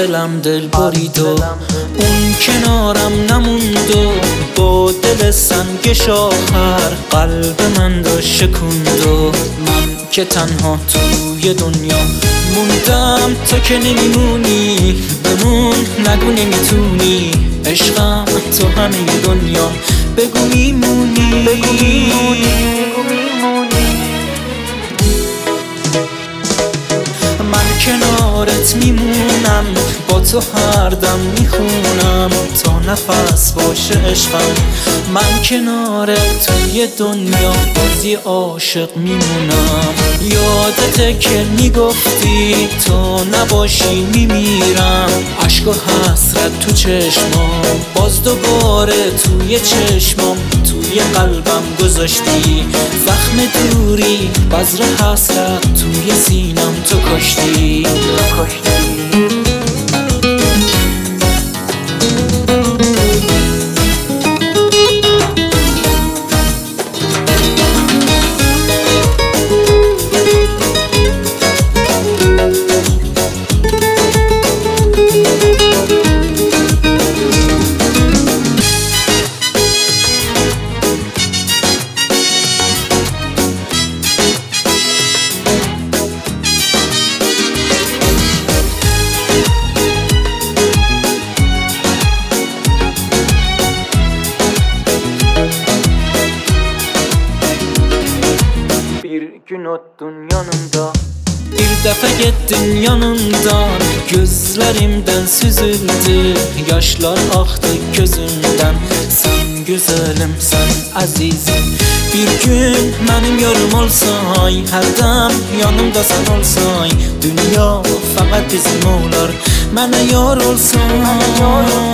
دلم دل برید و اون کنارم نموند و با دل سنگش آخر قلب من را شکند و من که تنها توی دنیا موندم. تو که نمیمونی بمون، نگو نمیتونی عشقم تو همه دنیا، بگو میمونی من کنارت میمونم، با تو هر دم میخونم تا نفس باشه عشقم. من کنارت توی دنیا بازی عاشق میمونم. یادته که میگفتی تو نباشی میمیرم، عشق و حسرت تو چشمام باز دوباره توی چشمام، توی قلبم گذاشتی زخم دوری، بذر حسرت توی سینم تو کشتی. gün dünyanında Bir dəfə getdin yanımdan, gözlərimdən süzüldü, yaşlar axdı gözümdən. Sən gözəlim, sən əzizim, bir gün mənim yarım olsay, hər dəm yanımda sən olsay, dünya fəqət bizim olar, mənə yar olsay.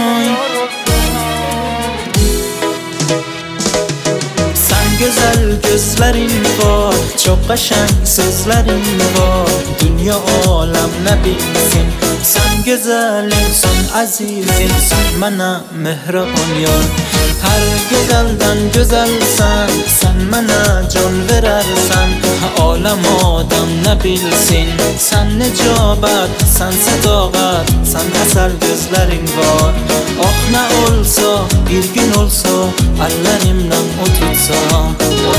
Güzel gözlerin var, çok qəşəng sözlerin var, dünya aləm nə bilsin. Sən gözəlim, sən əzizim, sən mənə mehriban yar. Hər gözəldən gözəlsən, sən mənə can verərsən, aləm adam nə bilsin. Sən necabət, sən sədaqət, sən əsəl gözlərin var. Ah nə olsa, bir gün olsa, əllərimdən o tutsa.